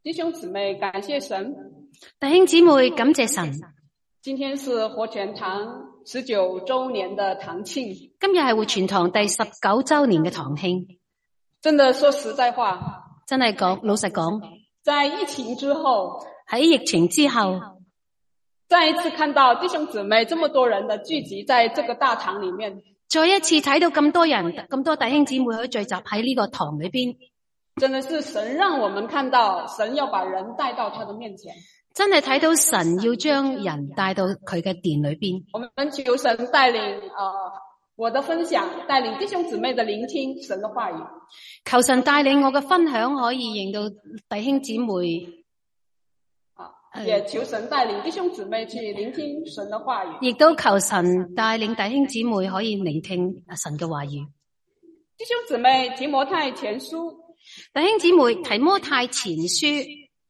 弟兄姊妹，感謝神。 弟兄姊妹，感謝神。 今天是活泉堂19周年的堂慶。 今日係活泉堂第19周年嘅堂慶。 真的說實在話， 真係老實講， 在疫情之後， 喺疫情之後， 再一次看到弟兄姊妹這麼多人的聚集在這個大堂裡面， 再一次睇到咁多人，咁多弟兄姊妹可以聚集喺呢個堂裏邊， 真的是神讓我們看到神要把人帶到他的面前。 真係睇到神要將人帶到佢嘅殿裏邊。 我們求神帶領我的分享，帶領弟兄姊妹的聆聽神的話語。 求神帶領我嘅分享可以令到弟兄姊妹， 也求神帶領弟兄姊妹去聆聽神的話語。 亦都求神帶領弟兄姊妹可以聆聽神嘅話語。 弟兄姊妹，提摩太前書， 弟兄姊妹，提摩太前書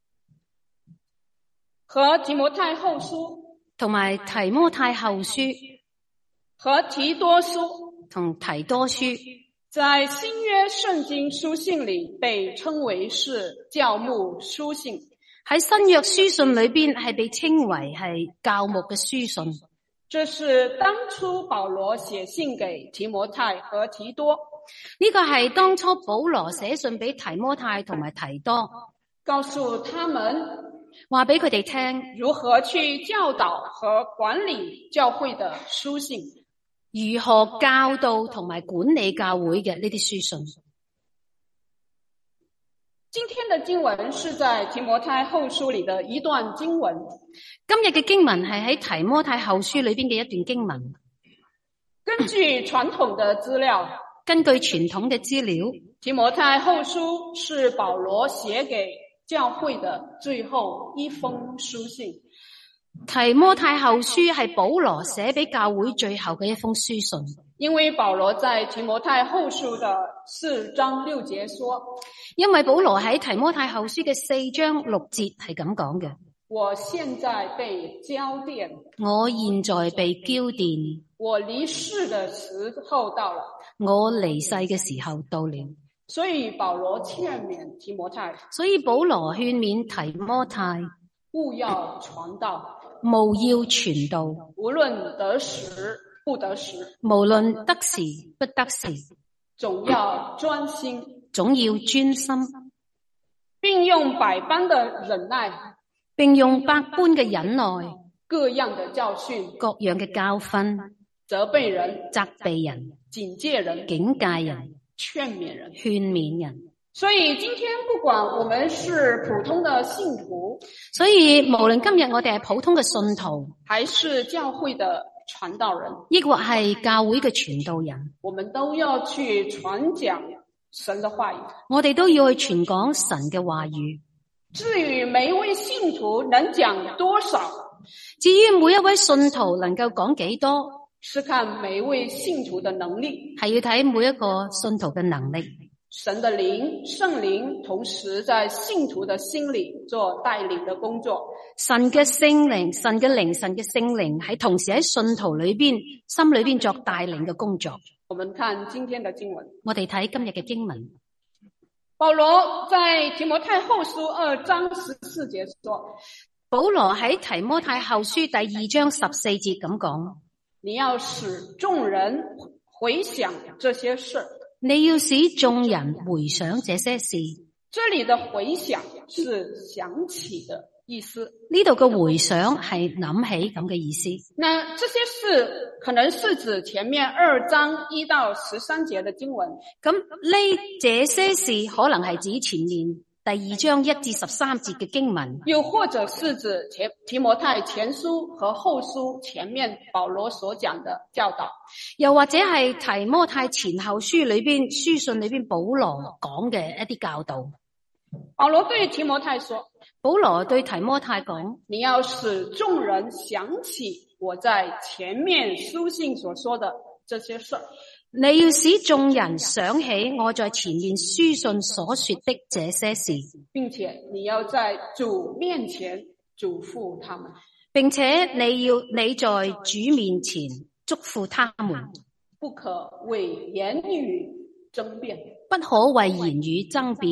和提摩太後書， 同埋提摩太後書和提多書， 同提多書， 在新約聖經書信裏被稱為是教牧書信。 喺新約書信裏邊係被稱為係教牧嘅書信。 這是當初保羅寫信給提摩太和提多， 呢個係當初保羅寫信俾提摩太同埋提多， 告訴他們話俾佢哋聽如何去教導和管理教會的書信， 如何教導同埋管理教會嘅呢啲書信。 今天的經文是在提摩太後書裏的一段經文。 今日嘅經文係喺提摩太後書裏邊嘅一段經文。 根據傳統的資料，提摩太後書是保羅寫給教會的最後一封書信。 提摩太後書係保羅寫俾教會最後嘅一封書信。 因為保羅在提摩太後書的4章6節說， 因為保羅喺提摩太後書嘅4章6節係咁講嘅： 我現在被澆奠， 我現在被澆奠， 我離世的時候到了， 我離世嘅時候到了。 所以保羅勸勉提摩太， 所以保羅勸勉提摩太， 務要傳道， 務要傳道， 無論得時不得時， 無論得時不得時， 總要專心， 總要專心， 並用百般的忍耐， 並用百般嘅忍耐， 各樣的教訓， 各樣嘅教訓， 責備人， 責備人， 警戒人， 警戒人， 勸勉人， 勸勉人。 所以今天不管我們是普通的信徒， 所以無論今日我哋係普通嘅信徒， 還是教會的傳道人， 抑或係教會嘅傳道人， 我們都要去傳講神的話語。 我哋都要去傳講神嘅話語。 至於每一位信徒能講多少， 至於每一位信徒能夠講幾多， 是看每一位信徒的能力， 係要睇每一個信徒嘅能力。 神的靈，聖靈同時在信徒的心裏做帶領的工作。 神嘅聖靈，神嘅靈，神嘅聖靈喺同時喺信徒裏邊心裏邊作帶領嘅工作。 我們看今天的經文， 我哋睇今日嘅經文。 保羅在提摩太後書2章14節說， 保羅喺提摩太後書第2章14節咁講： 你要使眾人回想這些事。 你要使眾人回想這些事。 這裏的回想是想起的意思。 呢度嘅回想係諗起咁嘅意思。 那這些事可能是指前面2章1到13節的經文。 咁這些事可能係指前面第2章1至13節嘅經文， 又或者是指提摩太前書和後書前面保羅所講的教導， 又或者係提摩太前後書裏邊書信裏邊保羅講嘅一啲教導。 保羅對提摩太說， 保羅對提摩太講， 你要使眾人想起我在前面書信所說的這些事。 你要使眾人想起我在前面書信所說的這些事， 並且你要在主面前囑咐他們， 並且你在主面前囑咐他們， 不可為言語爭辯， 不可為言語爭辯，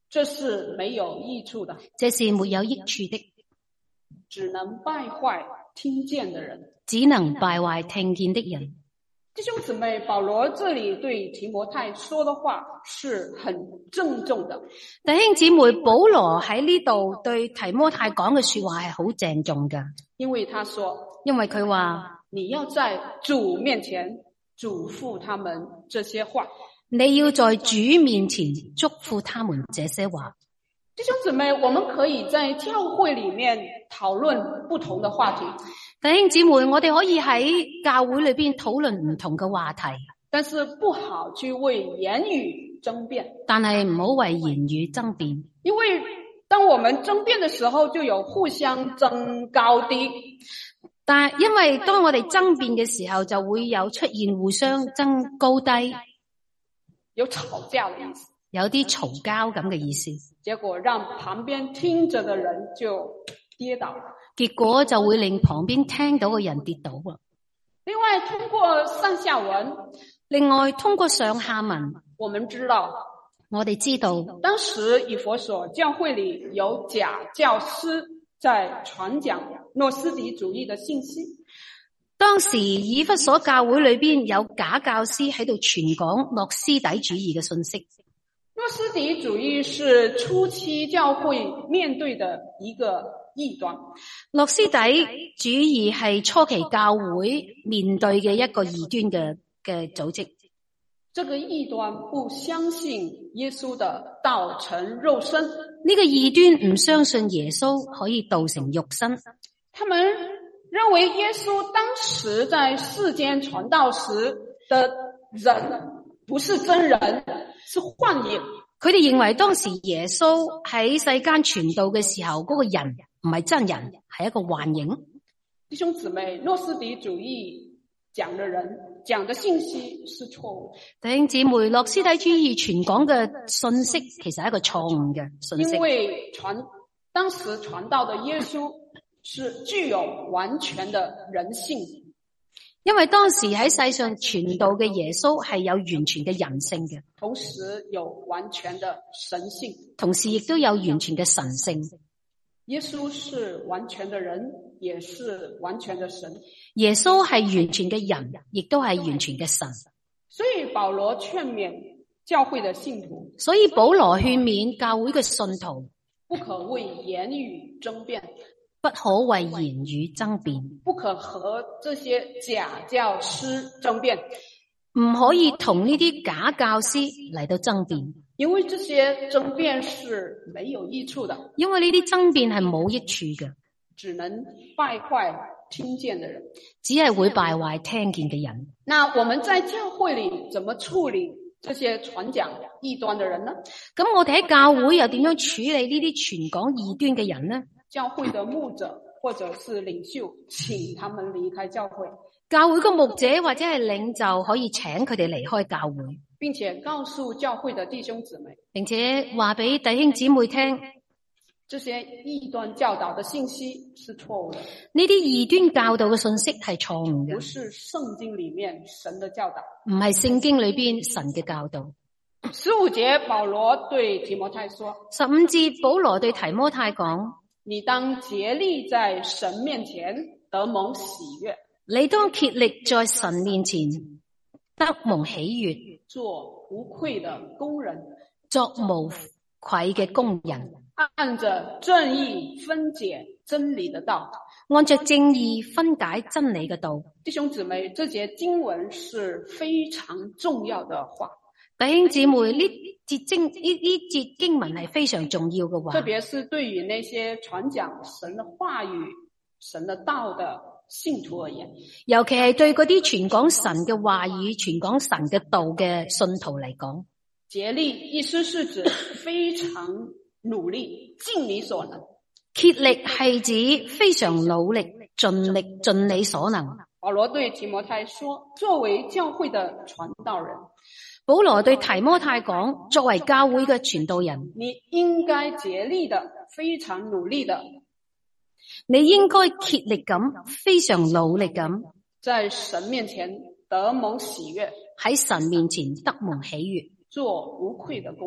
這是沒有益處的， 這是沒有益處的， 只能敗壞聽見的人， 只能敗壞聽見的人。 弟兄姊妹，保羅這裏對提摩太說的話是很鄭重的。 弟兄姊妹，保羅喺呢度對提摩太講嘅說話係好鄭重㗎， 因為他說， 因為佢話你要在主面前囑咐他們這些話， 你要在主面前囑咐他們這些話。 弟兄姊妹，我們可以在教會裏面討論不同的話題。 弟兄姊妹，我哋可以喺教會裏邊討論唔同嘅話題， 但是不好去為言語爭辯。 但係唔好為言語爭辯， 因為當我們爭辯的時候，就有互相爭高低。 但係因為當我哋爭辯嘅時候，就會有出現互相爭高低， 有吵架的意思， 有啲嘈交咁嘅意思， 結果讓旁邊聽着的人就跌倒了。 結果就會令旁邊聽到嘅人跌倒啊。 另外，通過上下文， 通過上下文， 我們知道， 當時以弗所教會裏有假教師在傳講諾斯底主義的信息。 當時以弗所教會裏邊有假教師喺度傳講諾斯底主義嘅信息。 諾斯底主義是初期教會面對的一個異端。 諾斯底主義係初期教會面對嘅一個異端嘅組織。 這個異端不相信耶穌的道成肉身。 呢個異端唔相信耶穌可以道成肉身。 他們認為耶穌當時在世間傳道時的人不是真人，是幻影。 佢哋認為當時耶穌喺世間傳道嘅時候，嗰個人唔係真人，係一個幻影。 弟兄姊妹，諾斯底主義講的信息是錯誤。 弟兄姊妹，諾斯底主義傳講嘅信息其實係一個錯誤嘅信息。 因為當時傳道的耶穌是具有完全的人性。 因為當時喺世上傳道嘅耶穌係有完全嘅人性嘅， 同時有完全的神性， 同時亦都有完全嘅神性。 耶穌是完全的人，也是完全的神。 耶穌係完全嘅人，亦都係完全嘅神。 所以保羅勸勉教會的信徒， 所以保羅勸勉教會嘅信徒， 不可為言語爭辯， 不可為言語爭辯， 不可和這些假教師爭辯， 唔可以同呢啲假教師嚟到爭辯， 因為這些爭辯是沒有益處的， 因為呢啲爭辯係冇益處嘅， 只能敗壞聽見的人， 只係會敗壞聽見嘅人。 那我們在教會裏怎麼處理這些傳講異端的人呢？ 咁我哋喺教會又點樣處理呢啲傳講異端嘅人呢？ 教會的牧者或者是領袖，請他們離開教會。 教會嘅牧者或者係領袖可以請佢哋離開教會， 並且告訴教會的弟兄姊妹， 並且話俾弟兄姊妹聽， 這些異端教導的信息是錯誤的。 呢啲異端教導嘅信息係錯誤嘅， 不是聖經裏面神的教導， 唔係聖經裏邊神嘅教導。 15節保羅對提摩太說 ，15節保羅對提摩太講， 你當竭力在神面前得蒙喜悅， 你當竭力在神面前得蒙喜悅， 做無愧的工人， 作無愧嘅工人， 按着正義分解真理的道， 按着正義分解真理嘅道。 弟兄姊妹，這節經文是非常重要的話。 弟兄姊妹，呢節經文係非常重要嘅話， 特別是對於那些傳講神的話語、神的道的信徒而言， 尤其係對嗰啲傳講神嘅話語、傳講神嘅道嘅信徒嚟講， 竭力意思是指非常努力，盡你所能。 竭力係指非常努力、盡力、盡你所能。 保羅對提摩太說，作為教會的傳道人， 保羅對提摩太講，作為教會嘅傳道人， 你應該竭力的、非常努力的， 你應該竭力咁、非常努力咁， 在神面前得蒙喜悅， 喺神面前得蒙喜悅， 做無愧的工人，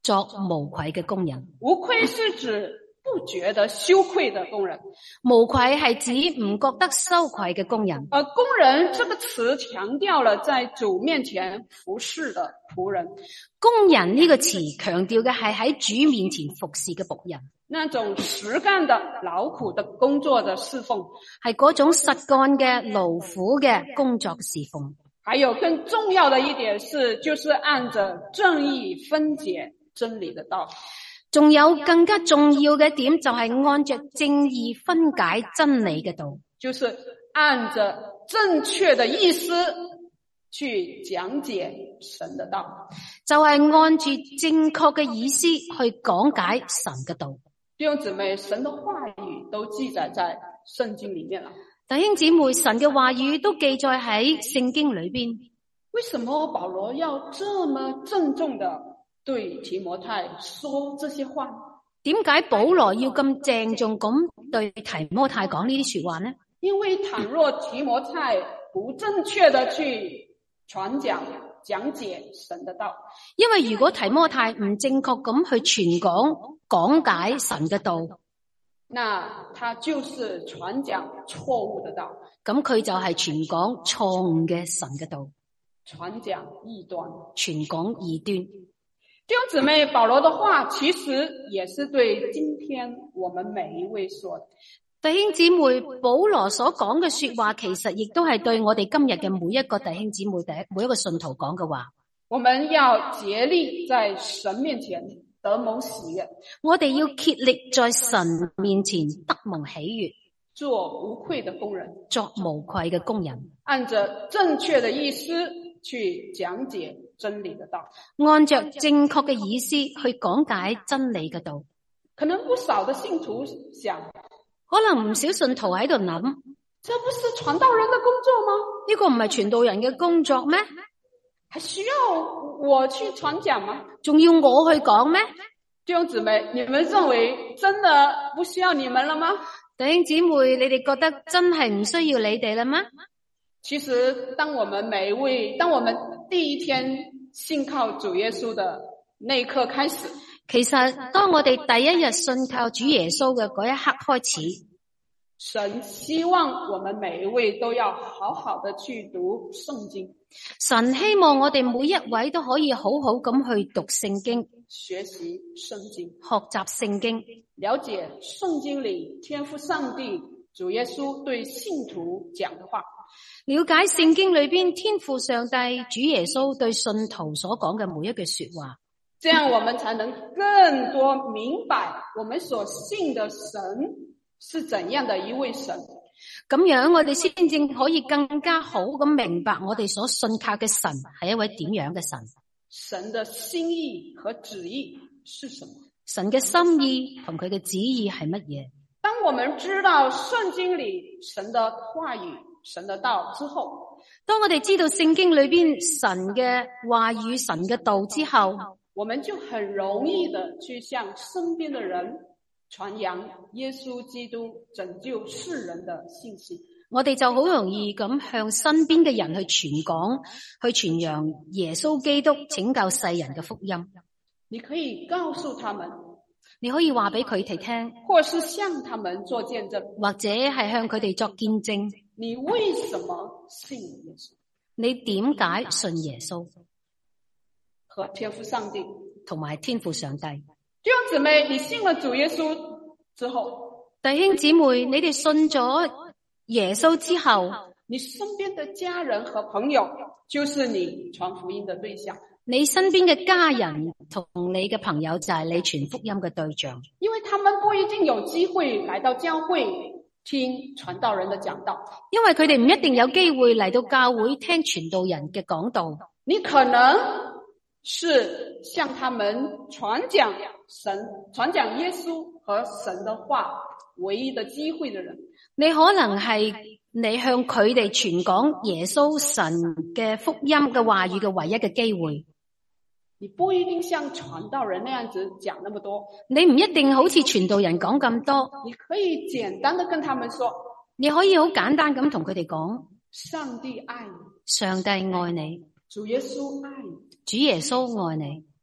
作無愧嘅工人。 無愧是指不覺得羞愧的工人。 無愧係指唔覺得羞愧嘅工人。 而工人這個詞強調了在主面前服侍的僕人。 工人呢個詞強調嘅係喺主面前服侍嘅僕人。 那種實幹的勞苦的工作的侍奉， 係嗰種實幹嘅勞苦嘅工作侍奉。 還有更重要的一點是，就是按着正義分解真理的道。 仲有更加重要嘅一點，就係按着正義分解真理嘅道， 就是按着正確的意思去講解神的道， 就係按住正確嘅意思去講解神嘅道。 弟兄姊妹，神的話語都記載在聖經裏面了。 弟兄姊妹，神嘅話語都記載喺聖經裏邊。 為什麼保羅要這麼鄭重地對提摩太說這些話？ 點解保羅要咁鄭重咁對提摩太講呢啲說話呢？ 因為倘若提摩太不正確地去傳講解神的道， 因為如果提摩太唔正確咁去傳講解神嘅道， 那他就是傳講錯誤的道， 咁佢就係傳講錯誤嘅神嘅道， 傳講異端， 傳講異端。 弟兄姊妹，保羅的話其實也是對今天我們每一位說的。 弟兄姊妹，保羅所講嘅說話，其實亦都係對我哋今日嘅每一個弟兄姊妹、每一個信徒講嘅話。 我們要竭力在神面前得蒙喜悅， 我哋要竭力在神面前得蒙喜悅， 做無愧的工人， 作無愧嘅工人， 按着正確的意思去講解真理的道， 按着正確嘅意思去講解真理嘅道。 可能不少的信徒想， 可能唔少信徒喺度諗， 這不是傳道人的工作嗎？ 呢個唔係傳道人嘅工作咩？ 還需要我去傳講嗎？ 仲要我去講咩？ 弟兄姊妹，你們認為真的不需要你們了嗎？ 弟兄姊妹，你哋覺得真係唔需要你哋啦嗎？ 其實當我們第一天信靠主耶穌的那一刻開始， 其實當我哋第一日信靠主耶穌嘅嗰一刻開始， 神希望我們每一位都要好好的去讀聖經。 神希望我哋每一位都可以好好咁去讀聖經， 學習聖經， 學習聖經， 了解聖經裏天父上帝主耶穌對信徒講的話， 了解聖經裏邊天父上帝主耶穌對信徒所講嘅每一句說話， 這樣我們才能更多明白我們所信的神是怎樣的一位神。 咁樣我哋先至可以更加好咁明白我哋所信靠嘅神係一位點樣嘅神。 神的心意和旨意是什麼？ 神嘅心意同佢嘅旨意係乜嘢？ 當我們知道聖經裏神的話語、神的道之後， 當我哋知道聖經裏邊神嘅話語、神嘅道之後， 我們就很容易的去向身邊的人傳揚耶穌基督拯救世人的信息。 我哋就好容易咁向身邊嘅人去傳講、去傳揚耶穌基督拯救世人嘅福音。 你可以告訴他們， 你可以話俾佢哋聽， 或是向他們做見證， 或者係向佢哋作見證。 你為什麼信耶穌？ 你點解信耶穌？ 和天父上帝， 同埋天父上帝。 弟兄姊妹，你信了主耶穌之後， 弟兄姊妹，你哋信咗耶穌之後， 你身邊的家人和朋友就是你傳福音的對象。 你身邊嘅家人同你嘅朋友就係你傳福音嘅對象， 因為他們不一定有機會來到教會聽傳道人的講道， 因為佢哋唔一定有機會嚟到教會聽傳道人嘅講道。 你可能是向他們傳講耶穌和神的話唯一的機會的人。 你可能係你向佢哋傳講耶穌神嘅福音嘅話語嘅唯一嘅機會。 你不一定像傳道人那樣子講那麼多， 你唔一定好似傳道人講咁多， 你可以簡單的跟他們說， 你可以好簡單咁同佢哋講， 上帝愛你， 上帝愛你， 主耶穌愛你， 主耶穌愛你，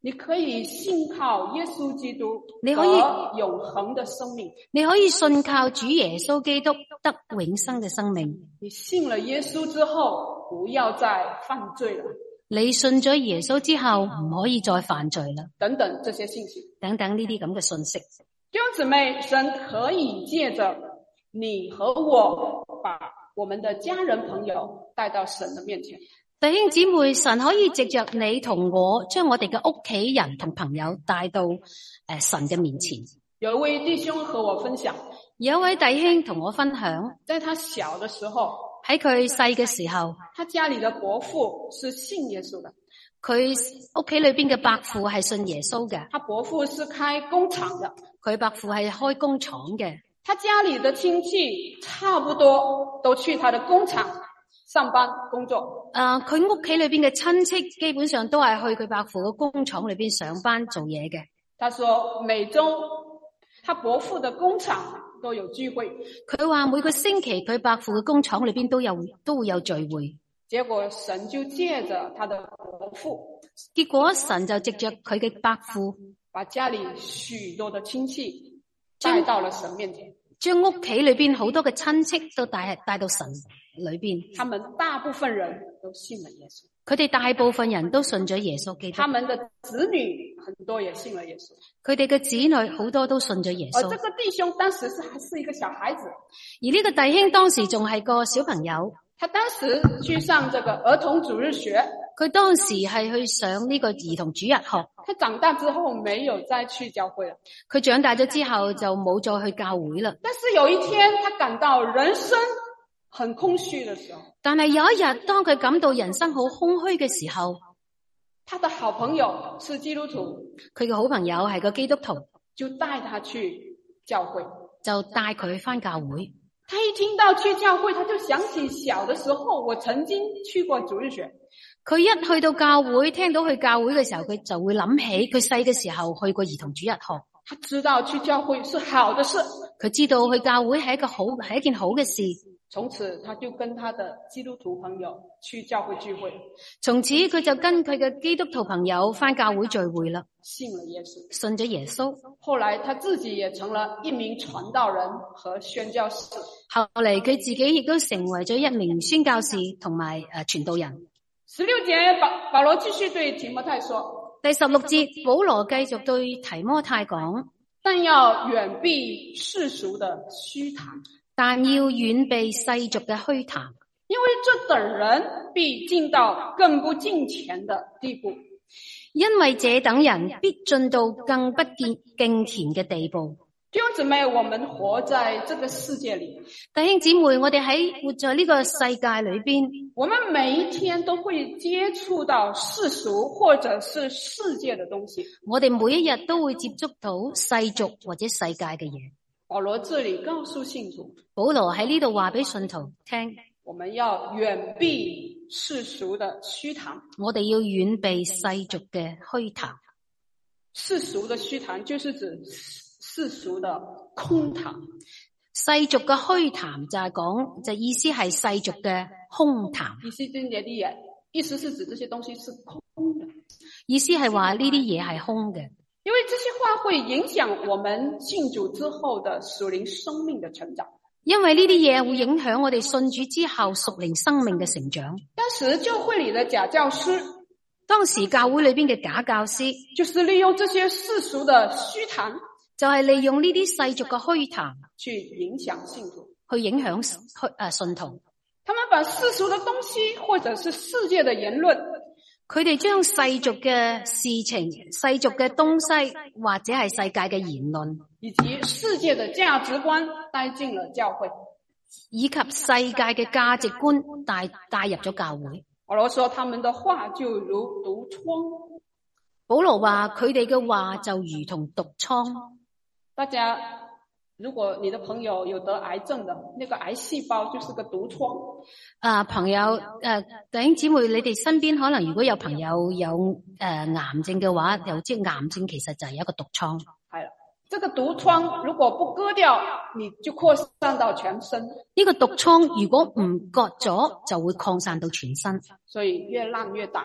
你可以信靠耶穌基督你可以得永恆的生命。 你可以信靠主耶穌基督得永生嘅生命。 你信了耶穌之後，不要再犯罪了。 你信咗耶穌之後，唔可以再犯罪啦。 等等這些信息， 等等呢啲咁嘅信息。 弟兄姊妹，神可以借着你和我，把我們的家人朋友帶到神的面前。 弟兄姊妹，神可以藉着你同我，將我哋嘅屋企人同朋友帶到神嘅面前。 有一位弟兄和我分享， 有一位弟兄同我分享， 在他小的時候， 喺佢細嘅時候， 他家裏的伯父是信耶穌的。 佢屋企裏邊嘅伯父係信耶穌嘅。 他伯父是開工廠的， 佢伯父係開工廠嘅。 他家裏的親戚差不多都去他的工廠上班工作。 佢屋企裏邊嘅親戚基本上都係去佢伯父嘅工廠裏邊上班做嘢嘅。 他說每周他伯父的工廠都有聚會。 佢話每個星期佢伯父嘅工廠裏邊都會有聚會。 結果神就借着他的伯父， 結果神就藉着佢嘅伯父， 把家裏許多的親戚帶到了神面前， 將屋企裏邊好多嘅親戚都帶到神裏邊。 他們大部分人都信了耶穌， 佢哋大部分人都信咗耶穌基督。 他們的子女很多也信了耶穌， 佢哋嘅子女好多都信咗耶穌。 而這個弟兄當時還是一個小孩子， 而呢個弟兄當時仲係個小朋友。 他當時去上這個兒童主日學， 佢當時係去上呢個兒童主日學。 他長大之後沒有再去教會了， 佢長大咗之後就冇再去教會啦。 但是有一天他感到人生很空虛的時候， 但係有一日當佢感到人生好空虛嘅時候， 他的好朋友是基督徒， 佢嘅好朋友係個基督徒， 就帶他去教會， 就帶佢返教會。 他一聽到去教會，他就想起小的時候我曾經去過主日學。 佢一去到教會，聽到去教會嘅時候，佢就會諗起佢細嘅時候去過兒童主日學。 他知道去教會是好的事， 佢知道去教會係一件好嘅事。 從此他就跟他的基督徒朋友去教會聚會。 從此佢就跟佢嘅基督徒朋友返教會聚會啦， 信了耶穌， 信咗耶穌。 後來他自己也成了一名傳道人和宣教士。 後嚟佢自己亦都成為咗一名宣教士同埋傳道人。 16節保羅繼續對提摩太說， 第16節保羅繼續對提摩太講， 但要遠避世俗的虛談， 但要遠避世俗嘅虛談， 因為這等人必進到更不敬虔的地步。 因為這等人必進到更不敬虔嘅地步。 弟兄姊妹，我們活在這個世界裏， 弟兄姊妹，我哋活在呢個世界裏邊， 我們每一天都會接觸到世俗或者是世界的東西。 我哋每一日都會接觸到世俗或者世界嘅嘢。 保羅這裏告訴信徒， 保羅喺呢度話俾信徒聽， 我們要遠避世俗的虛談。 我哋要遠避世俗嘅虛談。 世俗的虛談就是指世俗的空談。 世俗嘅虛談就係講，就意思係世俗嘅空談。 意思是指這些東西是空的。 意思係話呢啲嘢係空嘅。 因為這些話會影響我們信主之後的屬靈生命的成長。 因為呢啲嘢會影響我哋信主之後屬靈生命嘅成長。 當時教會裏的假教師， 當時教會裏邊嘅假教師， 就是利用這些世俗的虛談， 就係利用呢啲世俗嘅虛談去影響信徒， 去影響信徒。 他們把世俗的東西或者是世界的言論， 佢哋將世俗嘅事情、世俗嘅東西或者係世界嘅言論， 以及世界的價值觀帶進了教會， 以及世界嘅價值觀帶入咗教會。 保羅說他們的話就如毒瘡。 保羅話佢哋嘅話就如同毒瘡。 大家，如果你的朋友有得癌症的，那個癌細胞就是個毒瘡。 朋友，弟兄姊妹，你哋身邊可能如果有朋友有癌症嘅話，又即係癌症其實就係一個毒瘡。 係啦，這個毒瘡如果不割掉，你就擴散到全身。 呢個毒瘡如果唔割咗，就會擴散到全身， 所以越爛越大。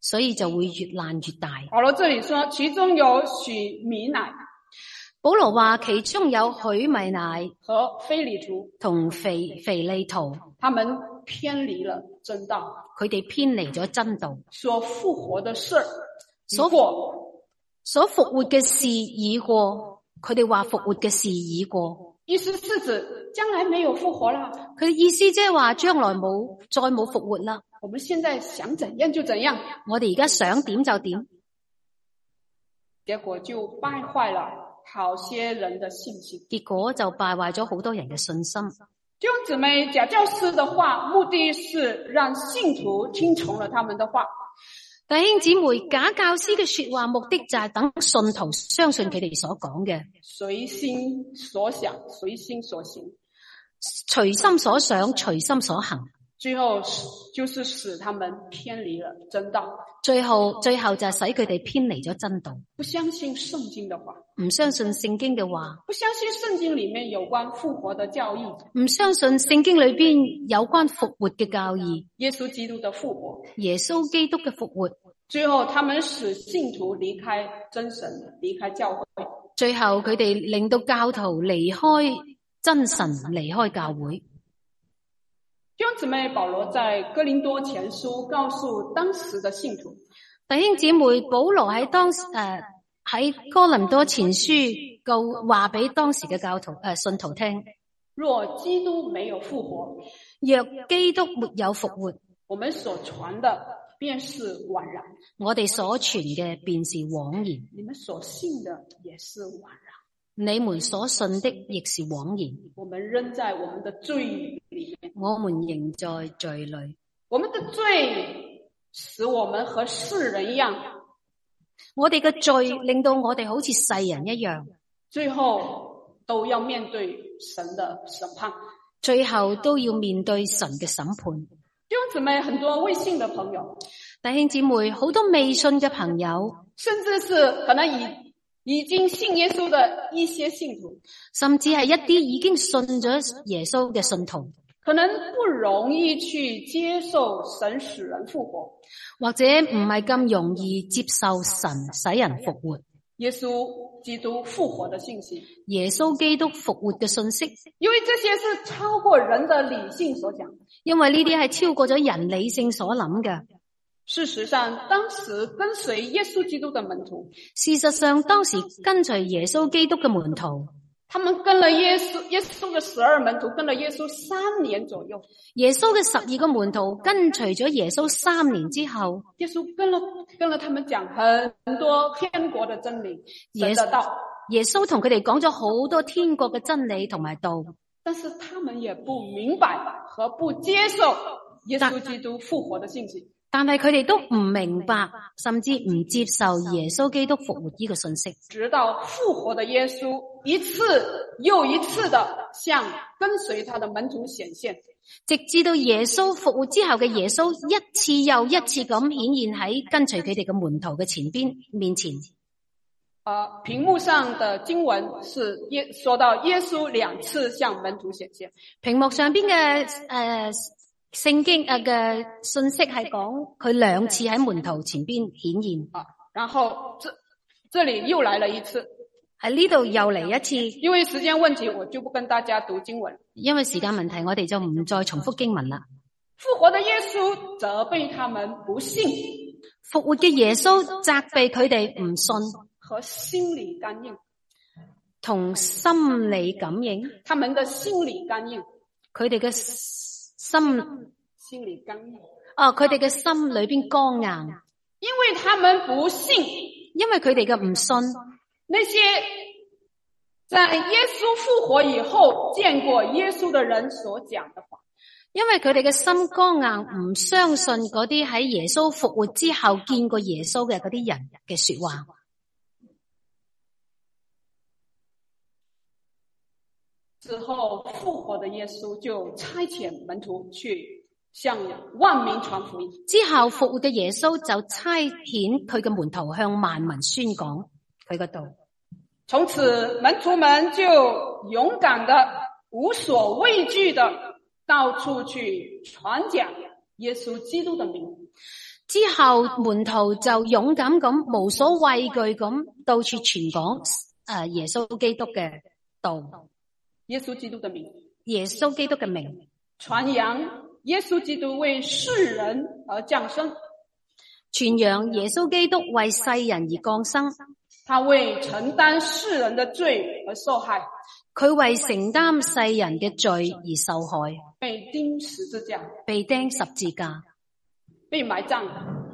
所以就會越爛越大。 保羅這裏說，其中有許米乃， 保羅話其中有許米乃和腓利圖同腓利圖， 他們偏離了真道， 佢哋偏離咗真道， 說復活的事已過， 所復活嘅事已過，佢哋話復活嘅事已過， 意思是指將來沒有復活了。 佢意思即係話將來再冇復活啦。 我們現在想怎樣就怎樣， 我哋而家想點就點， 結果就敗壞了好些人的信心， 結果就敗壞咗好多人嘅信心。 弟兄姊妹，假教師的話目的是讓信徒聽從了他們的話。 弟兄姊妹，假教師嘅說話目的就係等信徒相信佢哋所講嘅， 隨心所想，隨心所行， 隨心所想，隨心所行， 最後就是使他們偏離了真道。 最後就係使佢哋偏離咗真道， 不相信聖經的話， 唔相信聖經嘅話， 不相信聖經裏面有關復活的教義， 唔相信聖經裏邊有關復活嘅教義， 耶穌基督的復活， 耶穌基督嘅復活， 最後他們使信徒離開真神，離開教會， 最後佢哋令到教徒離開真神，離開教會。 弟兄姊妹，保羅在哥林多前書告訴當時的信徒， 弟兄姊妹，保羅喺喺哥林多前書話俾當時嘅信徒聽， 若基督沒有復活， 若基督沒有復活， 我們所傳的便是枉然， 我哋所傳嘅便是枉然， 你們所信的也是枉然， 你們所信的亦是枉然。 我們仍在我們的罪裏面， 我們仍在罪裏， 我們的罪使我們和世人一樣， 我哋嘅罪令到我哋好似世人一樣， 最後都要面對神的審判， 最後都要面對神嘅審判。 弟兄姊妹，很多未信的朋友， 弟兄姊妹，好多未信嘅朋友， 甚至是可能已經信耶穌的一些信徒， 甚至係一啲已經信咗耶穌嘅信徒， 可能不容易去接受神使人復活， 或者唔係咁容易接受神使人復活， 耶穌基督復活的信息， 耶穌基督復活嘅信息， 因為這些是超過人的理性所講， 因為呢啲係超過咗人理性所諗嘅。 事實上，當時跟隨耶穌基督的門徒， 事實上當時跟隨耶穌基督嘅門徒， 他們跟了耶穌的12門徒，跟了耶穌3年左右。 耶穌嘅12個門徒跟隨咗耶穌3年之後， 耶穌跟了他們講很多天國的真理，神的道。 耶穌同佢哋講咗好多天國嘅真理同埋道， 但是他們也不明白和不接受耶穌基督復活的信息。 但係佢哋都唔明白，甚至唔接受耶穌基督復活呢個信息。 直到復活的耶穌一次又一次的向跟隨他的門徒顯現， 直至到耶穌復活之後嘅耶穌一次又一次咁顯現喺跟隨佢哋嘅門徒嘅面前。 屏幕上的經文是說到耶穌2次向門徒顯現。屏幕上邊嘅聖經嘅信息係講佢2次喺門徒前邊顯現。然後這裏又來了一次， 喺呢度又嚟一次。 因為時間問題，我就不跟大家讀經文。 因為時間問題，我哋就唔再重複經文啦。 復活的耶穌責備他們不信， 復活嘅耶穌責備佢哋唔信和心理感應， 同心理感應， 他們的心理感應， 佢哋嘅心理剛硬。 佢哋嘅心裏邊剛硬， 因為他們不信， 因為佢哋嘅唔信。 那些在耶穌復活以後見過耶穌的人所講的話， 因為佢哋嘅心剛硬，唔相信嗰啲喺耶穌復活之後見過耶穌嘅嗰啲人嘅說話。 之後復活的耶穌就差遣門徒去向萬民傳福音。之後復活嘅耶穌就差遣佢嘅門徒向萬民宣講佢嘅道。從此門徒們就勇敢的、無所畏懼的到處去傳講耶穌基督的名。 之後門徒就勇敢咁無所畏懼咁到處傳講耶穌基督嘅道， 耶穌基督的名， 耶穌基督嘅名， 傳揚耶穌基督為世人而降生， 傳揚耶穌基督為世人而降生， 他為承擔世人的罪而受害， 佢為承擔世人嘅罪而受害， 被釘十字架， 被釘十字架， 被埋葬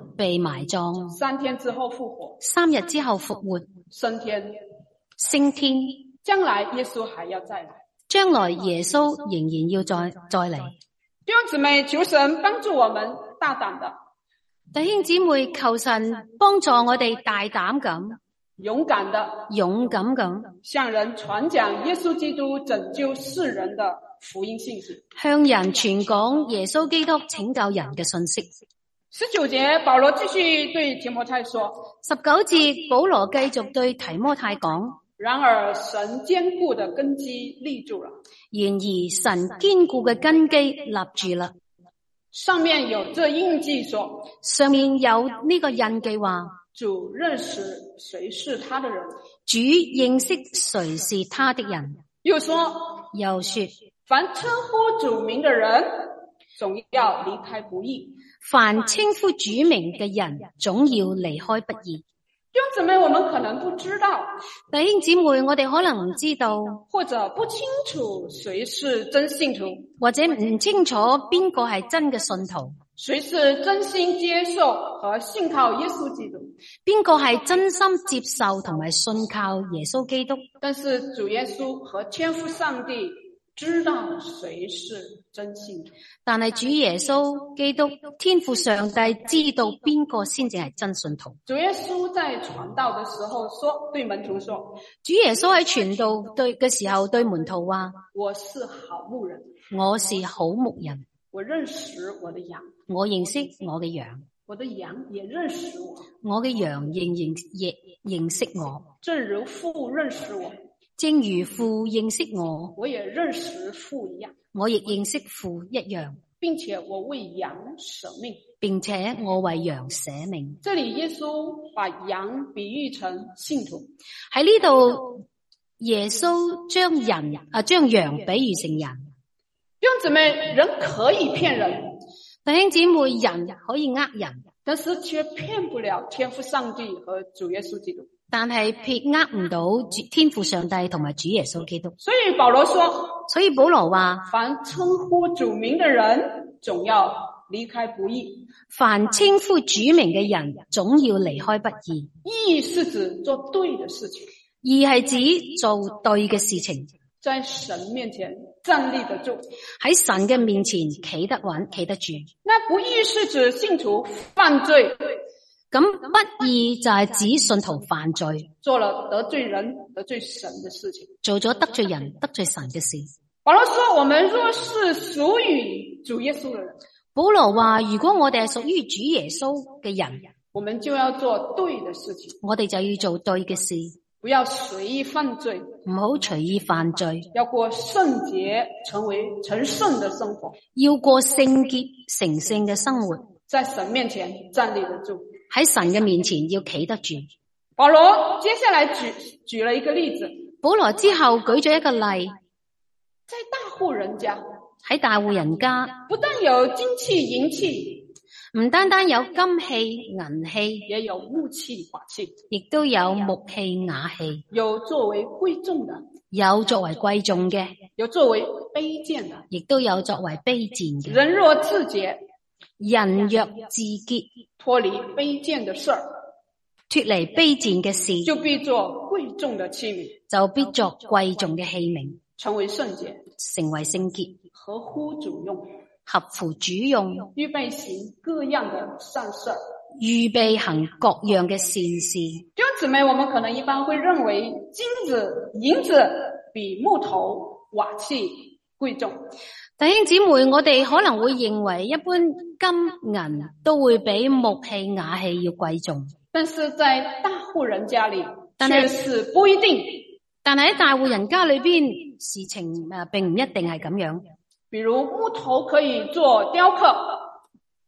，3 天之後復活 ，3日之後復活， 升天，將來耶穌還要再來， 將來耶穌仍然要再嚟。 弟兄姊妹，求神幫助我們大膽的， 弟兄姊妹，求神幫助我哋大膽咁， 勇敢咁向人傳講耶穌基督拯救世人的福音信息， 向人傳講耶穌基督拯救人嘅信息。 19節，保羅繼續對提摩太說 ，19節，保羅繼續對提摩太講， 然而神堅固的根基立住了， 然而神堅固嘅根基立住啦。 上面有這印記說， 上面有呢個印記話， 主認識誰是他的人， 主認識誰是他的人。 又說，凡稱呼主名的人，總要離開不義。 凡稱呼主名嘅人，總要離開不義。 弟兄姊妹，我們可能不知道， 弟兄姊妹，我哋可能唔知道， 或者不清楚誰是真信徒， 或者唔清楚邊個係真嘅信徒， 誰是真心接受和信靠耶穌基督， 邊個係真心接受同埋信靠耶穌基督。 但是主耶穌和天父上帝知道誰是真信徒， 但係主耶穌基督天父上帝知道邊個先至係真信徒。 主耶穌在傳道的時候說，對門徒說， 主耶穌喺傳道嘅時候對門徒話， 我是好牧人， 我是好牧人， 我認識我的羊， 我認識我嘅羊， 我的羊也認識我， 我嘅羊亦認識我， 正如父認識我， 正如父認識我， 我也認識父一樣， 我亦認識父一樣， 並且我為羊捨命， 並且我為羊捨命。 這裡耶穌把羊比喻成信徒， 喺呢度耶穌將羊比喻成人。 弟兄姊妹，人可以騙人， 弟兄姊妹，人可以呃人， 但是卻騙不了天父上帝和主耶穌基督。 但係呃唔到天父上帝同埋主耶穌基督。 所以保羅話，凡稱呼主名的人，總要離開不義。 凡稱呼主名嘅人，總要離開不義。 義是指做對的事情， 義係指做對嘅事情， 在神面前站立得住， 喺神嘅面前企得穩企得住。 那不義是指信徒犯罪， 咁不義就係指信徒犯罪， 做了得罪人得罪神的事情， 做咗得罪人得罪神嘅事。 保羅說，我們若是屬於主耶穌的人， 保羅話，如果我哋係屬於主耶穌嘅人， 我們就要做對的事情， 我哋就要做對嘅事， 不要隨意犯罪， 唔好隨意犯罪， 要過聖潔成聖的生活， 要過聖潔成聖嘅生活， 在神面前站立得住， 喺神嘅面前要企得住。 保羅接下來舉了一個例子， 保羅之後舉咗一個例， 在大戶人家， 喺大戶人家， 不但有金器銀器， 唔單單有金器銀器， 也有木器瓦器， 亦都有木器瓦器， 有作為貴重的， 有作為貴重嘅， 有作為卑賤的， 亦都有作為卑賤嘅。 人若自潔， 人若自潔， 脫離卑賤的事， 脫離卑賤嘅事， 就必作貴重的器皿， 就必作貴重嘅器皿， 成為聖潔， 成為聖潔， 合乎主用， 合乎主用， 預備行各樣的善事， 預備行各樣嘅善事。 弟兄姊妹，我們可能一般會認為金子、銀子比木頭、瓦器貴重。 弟兄姊妹，我哋可能會認為一般金銀都會比木器瓦器要貴重， 但是在大戶人家裏卻是不一定。 但係喺大戶人家裏邊，事情並唔一定係咁樣。 比如木頭可以做雕刻，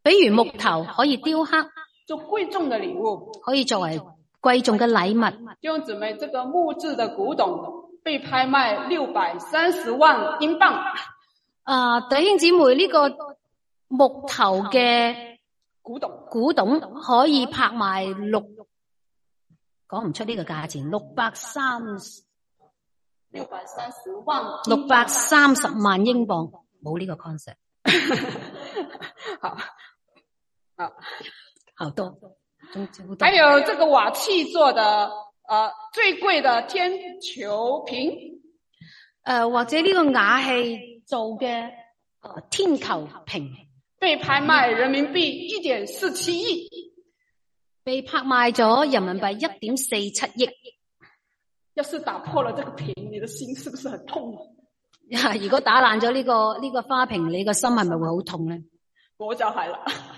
比如木頭可以雕刻， 做貴重的禮物， 可以作為貴重嘅禮物。 弟兄姊妹，這個木質的古董被拍賣630萬英鎊。 弟兄姊妹，呢個木頭嘅古董可以拍賣講唔出呢個價錢，630萬英鎊，冇呢個 concept。好多。還有這個瓦器做的最貴的天球瓶， 或者呢個瓦器做嘅天球瓶， 被拍賣人民幣1.47億， 被拍賣咗人民幣1.47億。 要是打破了這個瓶，你的心是不是很痛？ 如果打爛咗呢個花瓶，你個心係咪會好痛呢？ 我就係啦。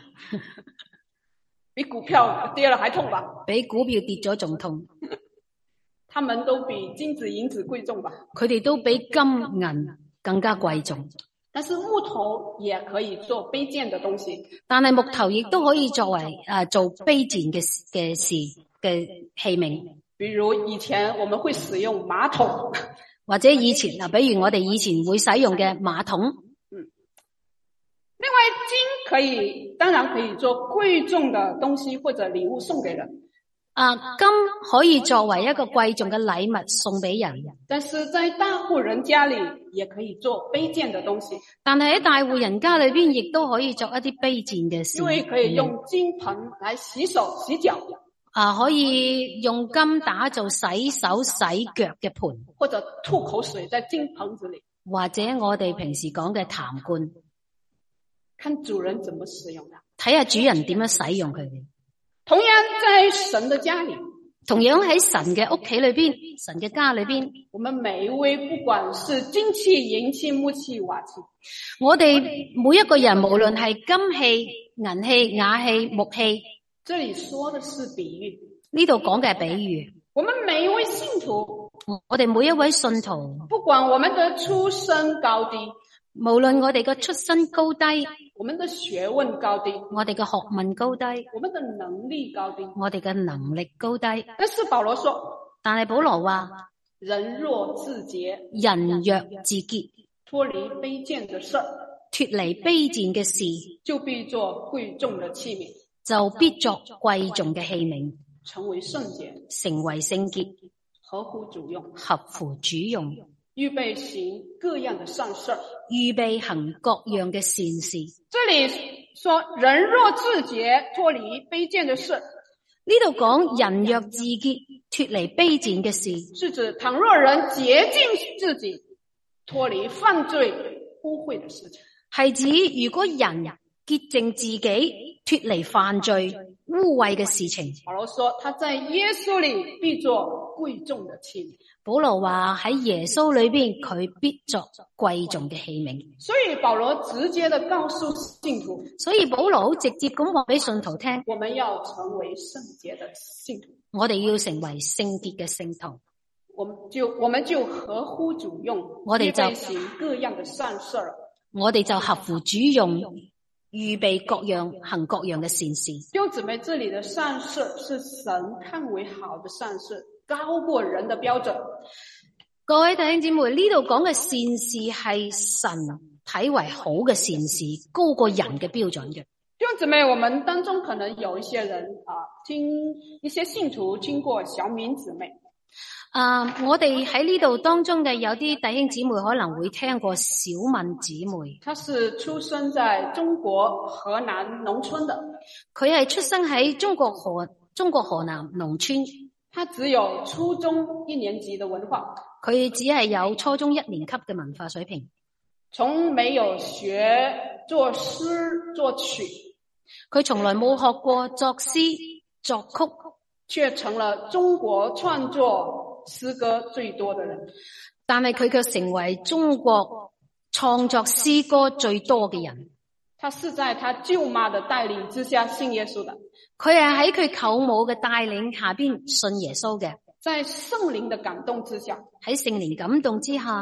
比股票跌了還痛吧？ 比股票跌咗仲痛。 他們都比金子銀子貴重吧？ 佢哋都比金銀更加貴重。 但是木頭也可以做卑賤的東西。 但係木頭亦都可以作為做卑賤嘅器皿。 比如以前我們會使用馬桶， 或者以前比如我哋以前會使用嘅馬桶。 另外，金當然可以做貴重的東西或者禮物送給人。 金可以作為一個貴重嘅禮物送俾人。 但是在大戶人家裏也可以做卑賤的東西。 但係喺大戶人家裏邊亦都可以作一啲卑賤嘅事。 因為可以用金盆來洗手洗腳。 可以用金打造洗手洗腳嘅盆， 或者吐口水在金盆子裏， 或者我哋平時講嘅痰罐。 看主人怎麼使用的， 睇下主人點樣使用佢哋。 同樣在神的家裏， 同樣喺神嘅屋企裏邊，神嘅家裏邊， 我們每一位不管是金器、銀器、木器、瓦器， 我哋每一個人無論係金器、銀器、瓦器、木器。 這裏說的是比喻， 呢度講嘅係比喻。 我們每一位信徒， 我哋每一位信徒， 不管我們的出身高低， 無論我哋嘅出身高低， 我們的學問高低， 我哋嘅學問高低， 我們的能力高低， 我哋嘅能力高低。 但是保羅說， 但係保羅話， 人若自潔， 人若自潔， 脫離卑賤的事， 脫離卑賤嘅事， 就必做貴重的器皿， 就必作貴重嘅器皿， 成為聖潔， 成為聖潔， 合乎主用， 合乎主用， 預備行各樣的善事， 預備行各樣嘅善事。 這裏說人若自潔，脫離卑賤的事， 呢度講人若自潔，脫離卑賤嘅事， 是指倘若人潔淨自己，脫離犯罪污穢的事情， 係指如果人潔淨自己，脫離犯罪污穢嘅事情。 保羅說他在耶穌裏必作貴重的器皿。 保羅話喺耶穌裏邊佢必作貴重嘅器皿。 所以保羅直接的告訴信徒， 所以保羅好直接咁話俾信徒聽， 我們要成為聖潔的信徒， 我哋要成為聖潔嘅聖徒， 我們就合乎主用， 我哋就行各樣的善事， 我哋就合乎主用，預備各樣行各樣嘅善事。 弟兄姊妹，這裏的善事是神看為好的善事，高過人的標準。 各位弟兄姊妹，呢度講嘅善事係神睇為好嘅善事，高過人嘅標準嘅。 弟兄姊妹，我們當中可能有一些人聽一些信徒聽過小敏姊妹。 我哋喺呢度當中嘅有啲弟兄姊妹可能會聽過小敏姊妹。 她是出生在中國河南農村的， 佢係出生喺中國河南農村。 她只有初中1年級的文化， 佢只係有初中1年級嘅文化水平， 從沒有學作詩作曲， 佢從來冇學過作詩作曲， 卻成了中國創作詩歌最多的人， 但係佢卻成為中國創作詩歌最多嘅人。 他是在他舅媽的帶領之下信耶穌的， 佢係喺佢舅母嘅帶領下邊信耶穌嘅， 在聖靈的感動之下， 喺聖靈感動之下，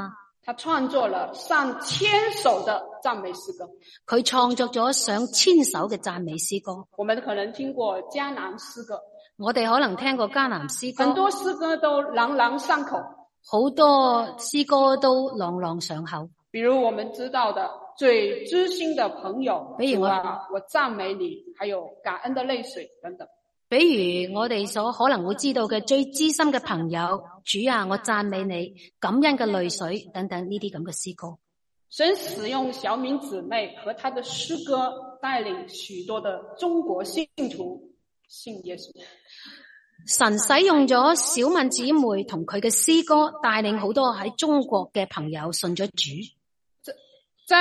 他創作了上千首的讚美詩歌。 佢創作咗上千首嘅讚美詩歌。 我們可能聽過迦南詩歌， 我哋可能聽過迦南詩歌， 很多詩歌都朗朗上口， 好多詩歌都朗朗上口。 比如我們知道的最知心的朋友， 比如我讚美你，還有感恩的淚水等等。 比如我哋所可能會知道嘅最知心嘅朋友，主啊，我讚美你，感恩嘅淚水等等呢啲咁嘅詩歌。 神使用小敏姊妹和她的詩歌帶領許多的中國信徒信耶穌。 神使用咗小敏姊妹同佢嘅詩歌帶領好多喺中國嘅朋友信咗主。 在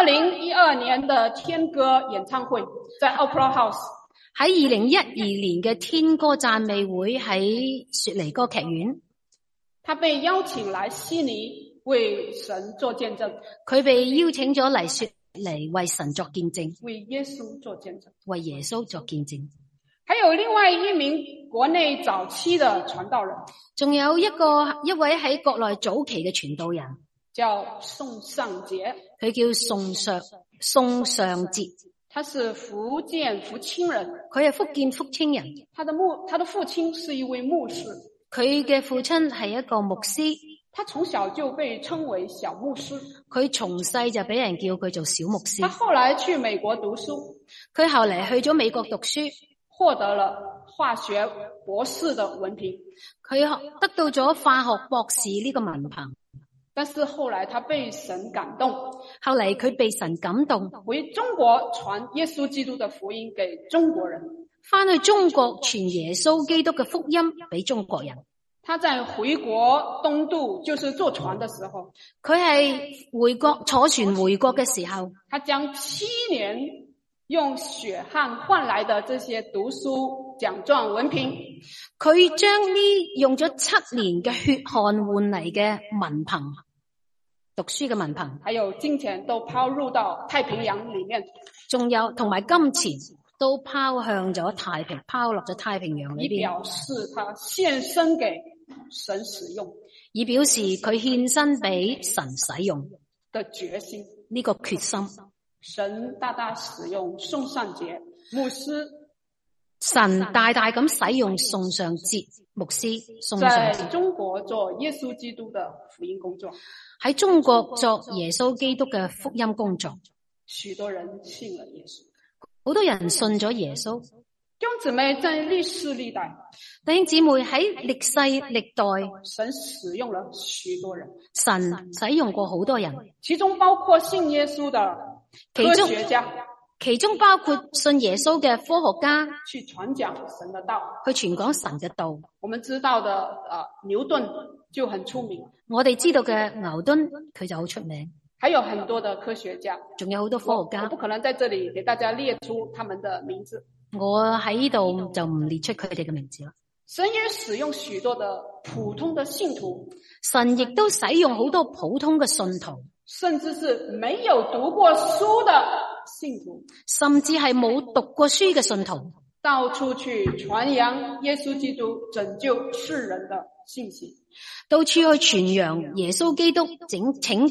2012年的天歌演唱會，在 Opera House。 喺2012年嘅天歌讚美會喺雪梨歌劇院， 他被邀請來悉尼為神做見證。 佢被邀請咗嚟雪梨為神作見證， 為耶穌做見證， 為耶穌作見證。 還有另外一名國內早期的傳道人， 仲有一位喺國內早期嘅傳道人， 叫宋尚節， 佢叫宋尚節。 他是福建福清人， 佢係福建福清人。 他的父親是一位牧師， 佢嘅父親係一個牧師。 他從小就被稱為小牧師， 佢從細就俾人叫佢做小牧師。 他後來去美國讀書， 佢後嚟去咗美國讀書， 獲得了化學博士的文憑， 佢得到咗化學博士呢個文憑。 但是後來他被神感動， 後嚟佢被神感動， 回中國傳耶穌基督的福音給中國人， 翻去中國傳耶穌基督嘅福音俾中國人。 他在回國東渡，就是坐船的時候， 佢係回國坐船回國嘅時候， 他將7年用血汗換來的這些讀書獎狀文憑， 佢將呢用咗7年嘅血汗換嚟嘅文憑，讀書嘅文憑， 還有金錢都拋入到太平洋裏面， 仲有同埋金錢都拋向咗拋落咗太平洋裏邊， 以表示他獻身給神使用， 以表示佢獻身俾神使用的決心， 呢個決心。 神大大使用宋尚節牧師， 神大大咁使用宋尚節牧師， 在中國做耶穌基督的福音工作， 喺中國作耶穌基督嘅福音工作， 許多人信了耶穌， 好多人信咗耶穌。 弟兄姊妹，在歷世歷代， 弟兄姊妹喺歷世歷代， 神使用了許多人， 神使用過好多人， 其中包括信耶穌的科學家， 其中包括信耶穌嘅科學家， 去傳講神的道， 去傳講神嘅道。 我們知道的牛頓就很出名， 我哋知道嘅牛頓佢就好出名， 還有很多的科學家， 仲有好多科學家。 我不可能在這裡給大家列出他們的名字， 我喺呢度就唔列出佢哋嘅名字啦。 神也使用許多的普通的信徒， 神亦都使用好多普通嘅信徒， 甚至是沒有讀過書的信徒， 甚至係冇讀過書嘅信徒， 到處去傳揚耶穌基督拯救世人的信息， 到處去傳揚耶穌基督拯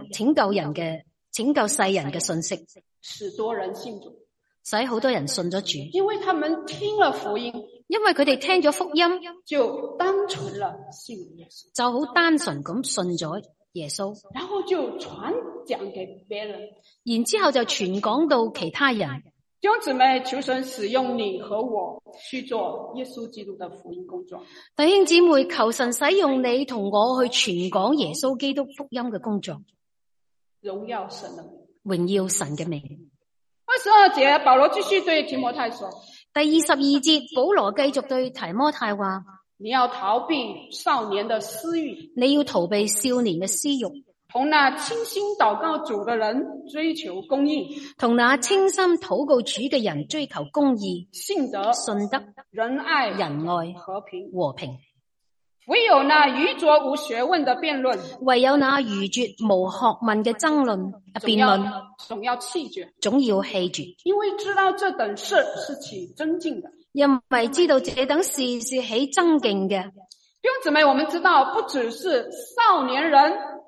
救世人嘅信息， 使多人信主， 使好多人信咗主， 因為他們聽了福音， 因為佢哋聽咗福音， 就單純了信耶穌， 就好單純咁信咗耶穌， 然後就傳講給別人， 然之後就傳講到其他人。 弟兄姊妹，求神使用你和我去做耶穌基督的福音工作。 弟兄姊妹，求神使用你同我去傳講耶穌基督福音嘅工作， 榮耀神的名， 榮耀神嘅名。 22節，保羅繼續對提摩太說， 第22節，保羅繼續對提摩太話， 你要逃避少年的私欲， 你要逃避少年嘅私欲， 同那清心禱告主的人追求公義， 同那清心禱告主嘅人追求公義， 信德、仁愛、和平。唯有那愚拙無學問的辯論， 唯有那愚拙無學問嘅爭論辯論， 總要棄絕， 因為知道這等事是起爭競的，因為知道這等事是起爭競嘅。 弟兄姊妹，我們知道不只是少年人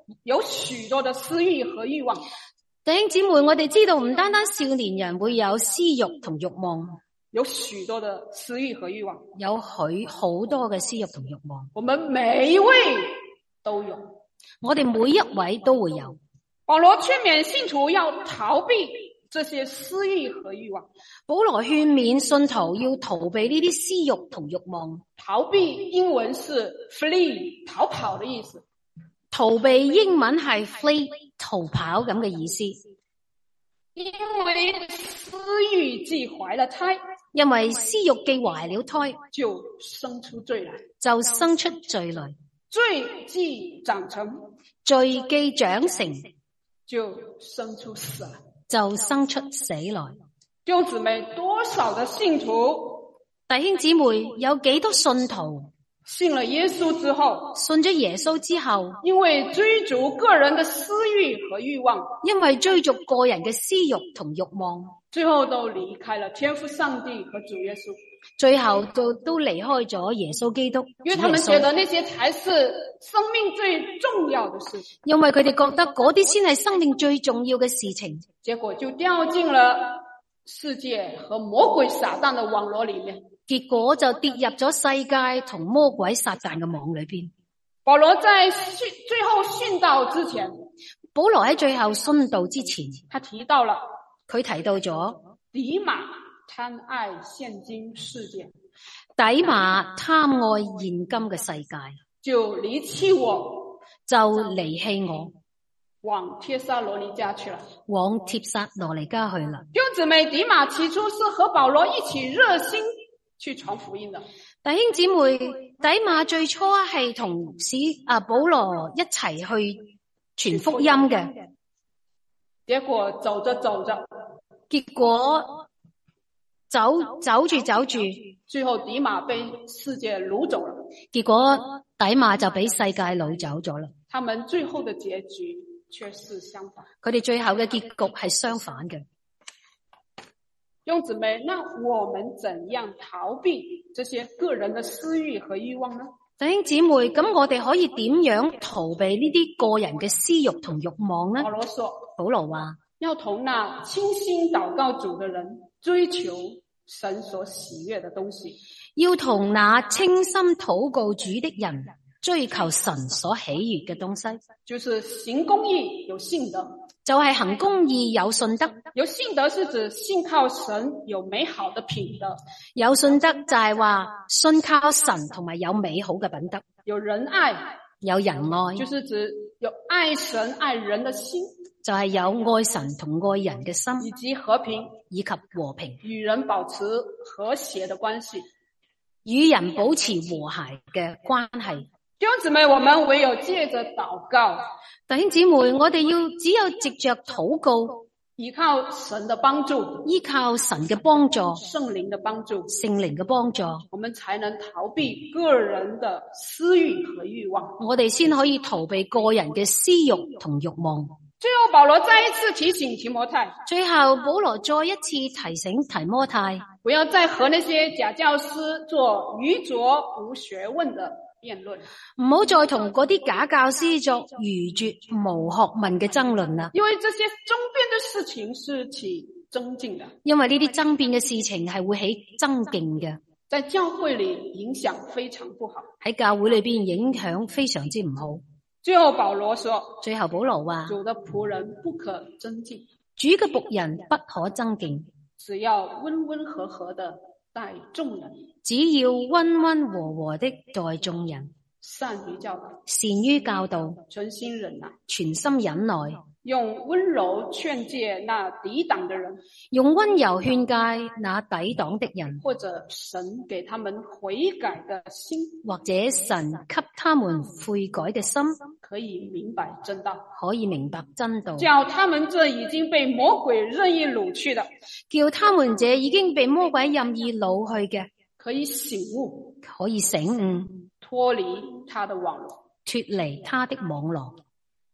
有許多的私欲和欲望。 弟兄姊妹，我哋知道唔單單少年人會有私欲同慾望， 有許多的私欲和欲望， 有好多嘅私欲同慾望。 我們每一位都有， 我哋每一位都會有。 保羅勸勉信徒要逃避這些私欲和欲望。 保羅勸勉信徒要逃避呢啲私欲同慾望。 逃避英文是 flee， 逃跑的意思。 逃避英文係 flee， 逃跑咁嘅意思。 因為私欲既懷了胎， 因為私欲既懷了胎， 就生出罪來， 就生出罪來。 罪既長成， 罪既長成， 就生出死來， 就生出死來。 弟兄姊妹，多少的信徒， 弟兄姊妹，有幾多信徒信了耶穌之後， 信咗耶穌之後， 因為追逐個人的私欲和欲望， 因為追逐個人嘅私欲同欲望， 最後都離開了天父上帝和主耶穌， 最後都離開咗耶穌基督。 因為他們覺得那些才是生命最重要的事情， 因為佢哋覺得嗰啲先係生命最重要嘅事情， 結果就掉進了世界和魔鬼撒旦的網絡裏面， 結果就跌入咗世界同魔鬼撒旦嘅網裏邊。 保羅在最後殉道之前， 保羅喺最後殉道之前， 他提到了佢提到咗底馬貪愛現今世界， 底馬貪愛現今嘅世界， 就離棄我， 就離棄我， 往帖撒羅尼迦去了， 往帖撒羅尼迦去啦。 弟兄姊妹，底馬起初是和保羅一起熱心去傳福音的。 弟兄姊妹，底馬最初係同保羅一齊去傳福音嘅， 結果走着走着， 結果走住， 最後底馬被世界擄走了。 結果底馬就俾世界擄走咗啦。 他們最後的結局卻是相反， 佢哋最後嘅結局係相反嘅。 弟兄姊妹，那我們怎樣逃避這些個人的私欲和欲望呢？ 弟兄姊妹，咁我哋可以點樣逃避呢啲個人嘅私欲同欲望呢？保羅話， 要同那清心禱告主的人追求神所喜悅的東西， 要同那清心禱告主的人追求神所喜悅嘅東西， 就是行公義有信德， 就係行公義有信德。 有信德是指信靠神有美好的品德， 有信德就係話信靠神同埋有美好嘅品德。 有仁愛， 有仁愛， 就是指有愛神愛人的心， 就係有愛神同愛人嘅心， 以及和平， 以及和平， 與人保持和諧的關係， 與人保持和諧嘅關係。 弟兄姊妹，我們唯有借着禱告， 弟兄姊妹，我哋只有藉着禱告， 依靠神的幫助， 依靠神嘅幫助， 聖靈的幫助， 聖靈嘅幫助， 我們才能逃避個人的私欲和欲望。 我哋先可以逃避個人嘅私欲同欲望。 最後保羅再一次提醒提摩太， 最後保羅再一次提醒提摩太， 不要再和那些假教師做愚拙無學問的辯論， 唔好再同嗰啲假教師作愚拙無學問嘅爭論啦。 因為這些爭辯的事情是起爭競的， 因為呢啲爭辯嘅事情係會起爭競嘅， 在教會裏影響非常不好， 喺教會裏邊影響非常之唔好。 最後保羅說， 最後保羅話， 主的僕人不可爭競， 主嘅僕人不可爭競， 只要溫溫和和的待眾人， 只要溫溫和和的待眾人， 善於教導， 善於教導， 存心忍耐， 全心忍耐， 用溫柔勸誡那抵擋的人， 用溫柔勸誡那抵擋的人， 或者神給他們悔改的心， 或者神給他們悔改嘅心， 可以明白真道， 可以明白真道， 叫他們這已經被魔鬼任意擄去的， 叫他們這已經被魔鬼任意擄去嘅， 可以醒悟， 可以醒悟， 脫離他的網絡， 脫離他的網絡。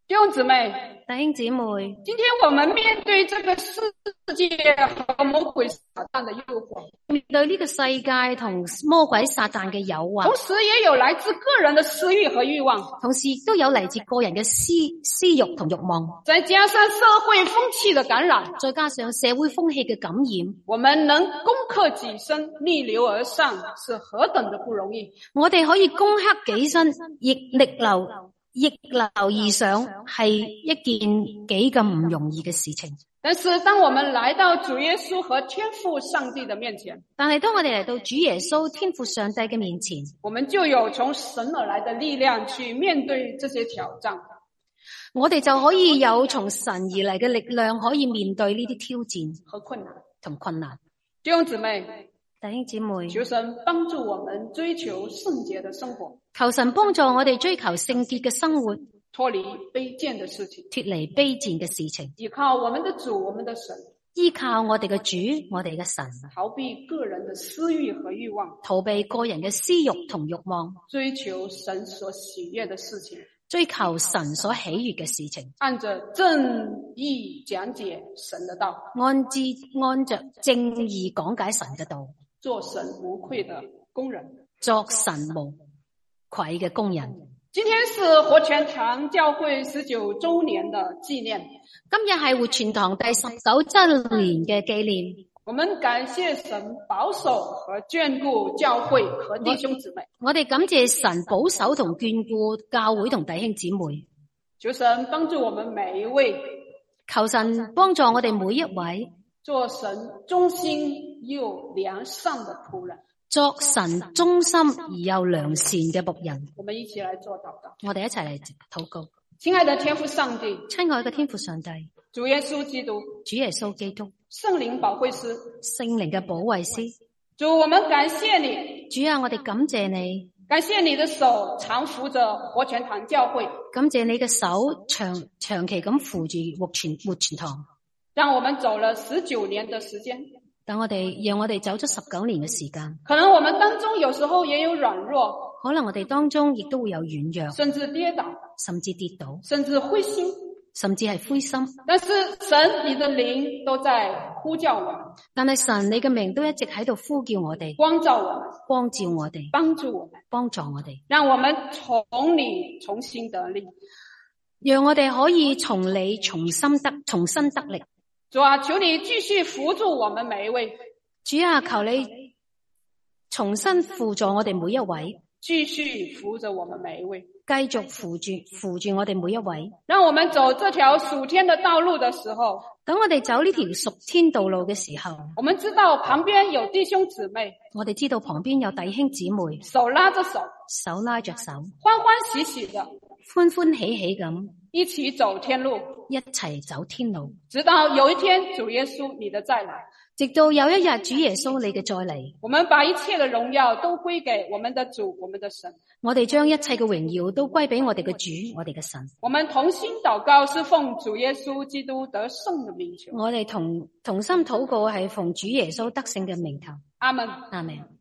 弟兄姊妹， 弟兄姊妹， 今天我们面对这个世界和魔鬼撒旦的誘惑， 面對呢個世界同魔鬼撒旦嘅誘惑， 同時也有來自個人的私欲和慾望， 同時亦都有嚟自個人嘅私欲同慾望， 再加上社會風氣的感染， 再加上社會風氣嘅感染， 我們能攻克己身，逆流而上，是何等的不容易。 我哋可以攻克己身，逆流而上，係一件幾咁唔容易嘅事情。 但是當我們來到主耶穌和天父上帝的面前， 但係當我哋嚟到主耶穌天父上帝嘅面前， 我們就有從神而來的力量去面對這些挑戰。 我哋就可以有從神而嚟嘅力量，可以面對呢啲挑戰和困難同困難。 弟兄姊妹， 弟兄姊妹， 求神幫助我們追求聖潔的生活， 求神幫助我哋追求聖潔嘅生活， 脫離卑賤的事情， 脫離卑賤嘅事情， 依靠我們的主，我們的神， 依靠我哋嘅主，我哋嘅神， 逃避個人的私欲和慾望， 逃避個人嘅私欲同慾望， 追求神所喜悅的事情， 追求神所喜悅嘅事情， 按着正義講解神的道， 按着正義講解神嘅道， 做神無愧的工人， 作神無愧嘅工人。 今天是活泉堂教會19周年的紀念， 今日係活泉堂第19周年嘅紀念。 我們感謝神保守和眷顧教會和弟兄姊妹。 我哋感謝神保守同眷顧教會同弟兄姊妹。 求神幫助我們每一位， 求神幫助我哋每一位， 做神忠心又良善的僕人， 作神忠心而又良善嘅僕人。 我們一起來做禱告。 我哋一齊嚟禱告。 親愛的天父上帝， 親愛嘅天父上帝， 主耶穌基督， 主耶穌基督， 聖靈保惠師， 聖靈嘅保惠師， 主，我們感謝你。 主啊，我哋感謝你， 感謝你的手常扶着活泉堂教會， 感謝你嘅手長期咁扶住活泉堂， 讓我們走了19年的時間。 讓我哋走咗19年嘅時間。 可能我們當中有時候也有軟弱， 可能我哋當中亦都會有軟弱， 甚至跌倒， 甚至跌倒， 甚至灰心， 甚至係灰心。 但是神，你的靈都在呼叫我們， 但係神，你嘅名都一直喺度呼叫我哋， 光照我們， 光照我哋， 幫助我們， 幫助我哋， 讓我們從你重新得力， 讓我哋可以從你重新得力。 主啊，求你繼續扶助我們每一位。 主啊，求你重新輔助我哋每一位， 繼續扶着我們每一位， 繼續扶住我哋每一位。 讓我們走這條屬天的道路的時候， 等我哋走呢條屬天道路嘅時候， 我們知道旁邊有弟兄姊妹， 我哋知道旁邊有弟兄姊妹， 手拉着手， 手拉着手， 歡歡喜喜的， 歡歡喜喜咁一起走天路， 一齊走天路， 直到有一天主耶穌你的再來， 直到有一日主耶穌你嘅再嚟， 我們把一切的榮耀都歸給我們的主，我們的神。 我哋將一切嘅榮耀都歸俾我哋嘅主，我哋嘅神。 我們同心禱告，是奉主耶穌基督得勝的名求。 我哋同心禱告，係奉主耶穌得勝嘅名求。 阿門， 阿門。